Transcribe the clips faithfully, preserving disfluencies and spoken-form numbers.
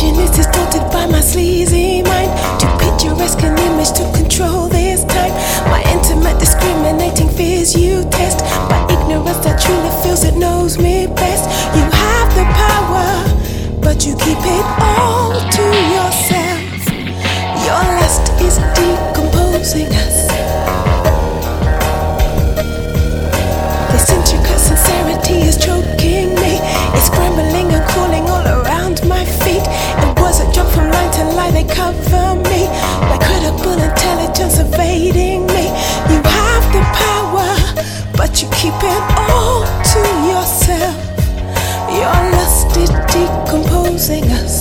vision is distorted by my sleazy mind. Too picturesque an image to control this time. My intimate discriminating fears you test. By ignorance that truly feels it knows me best. You have the power, but you keep it all to yourself. Your lust is decomposing us. This intricate sincerity is choking me. It's scrambling and crawling all around my feet. It was a jump from line to line, they cover me. My credible intelligence evading me. You have the power, but you keep it all to yourself. Your lust is decomposing us.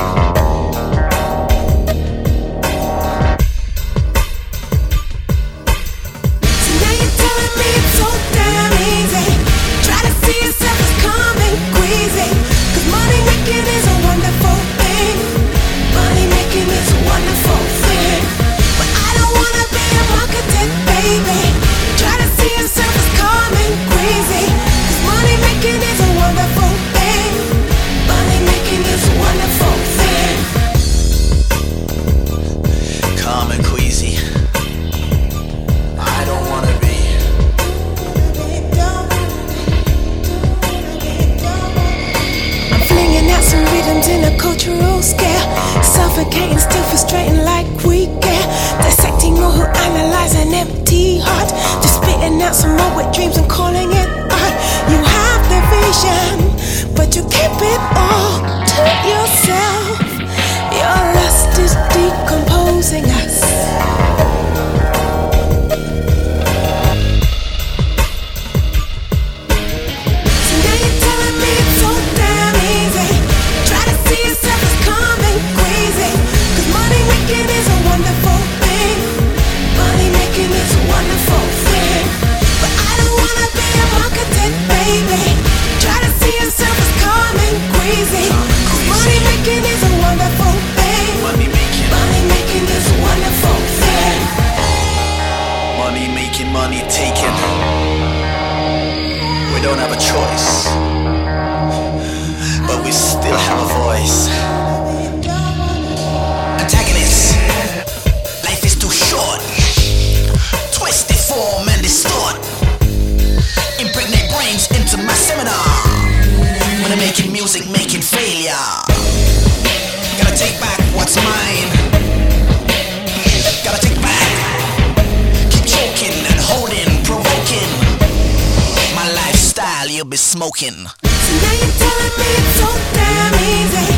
In a cultural scale, suffocating, still frustrating like we care. Dissecting all who analyze an empty heart. Just spitting out some more wet dreams and calling it art. You have the vision, but you keep it all to yourself. Your lust is decomposing us. Money taken. We don't have a choice, but we still have a voice. Antagonists, life is too short. Twist, deform and distort. Impregnate brains into my seminar. When I'm making music, making failure. Gotta take back what's mine. Gotta take back. Holding, provoking my lifestyle, you'll be smoking. So now you're telling me it's so damn easy.